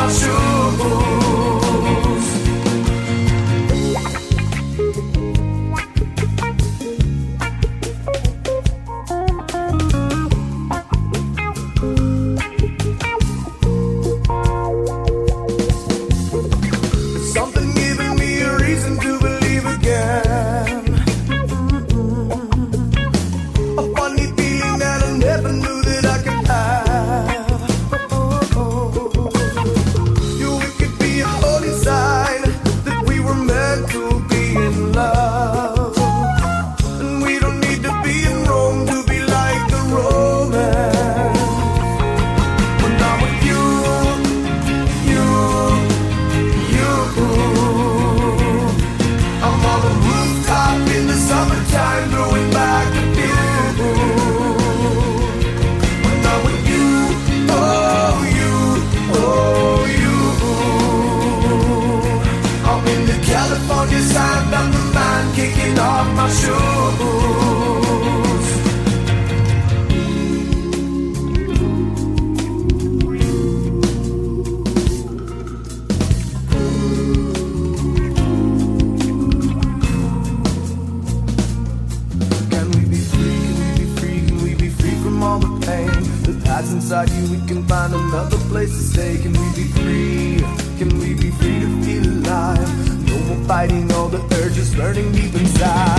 shoes. Something giving me a reason to believe again. A funny feeling that I never knew that I could have. It could be a holy sign that we were meant to be in love. And we don't need to be in Rome to be like the Romans. When I'm with you, I'm on the rooftop in the summertime, throwing back the view. When I'm with you, I'm in the California sand, I'm the man kicking off my shoes. All the pain that hides inside you, we can find another place to stay. Can we be free? Can we be free to feel alive? No more fighting all the urges burning deep inside.